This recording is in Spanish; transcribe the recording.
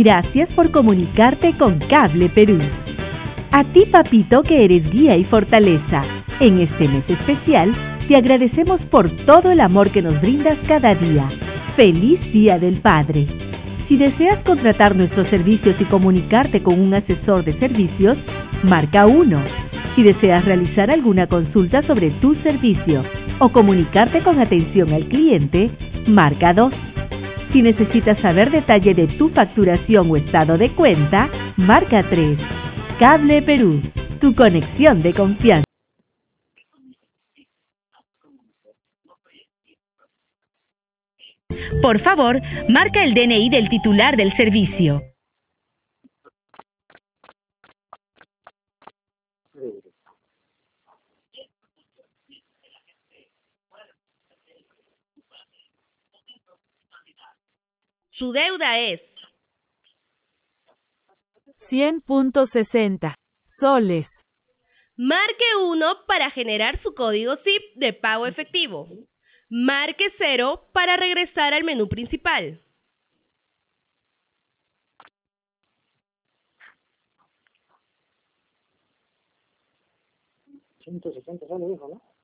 Gracias por comunicarte con Cable Perú. A ti, papito, que eres guía y fortaleza. En este mes especial, te agradecemos por todo el amor que nos brindas cada día. ¡Feliz Día del Padre! Si deseas contratar nuestros servicios y comunicarte con un asesor de servicios, marca 1. Si deseas realizar alguna consulta sobre tu servicio o comunicarte con atención al cliente, marca 2. Si necesitas saber detalle de tu facturación o estado de cuenta, marca 3. Cable Perú, tu conexión de confianza. Por favor, marca el DNI del titular del servicio. Su deuda es 100.60 soles. Marque 1 para generar su código SIP de pago efectivo. Marque 0 para regresar al menú principal. 160 soles, dijo, ¿no?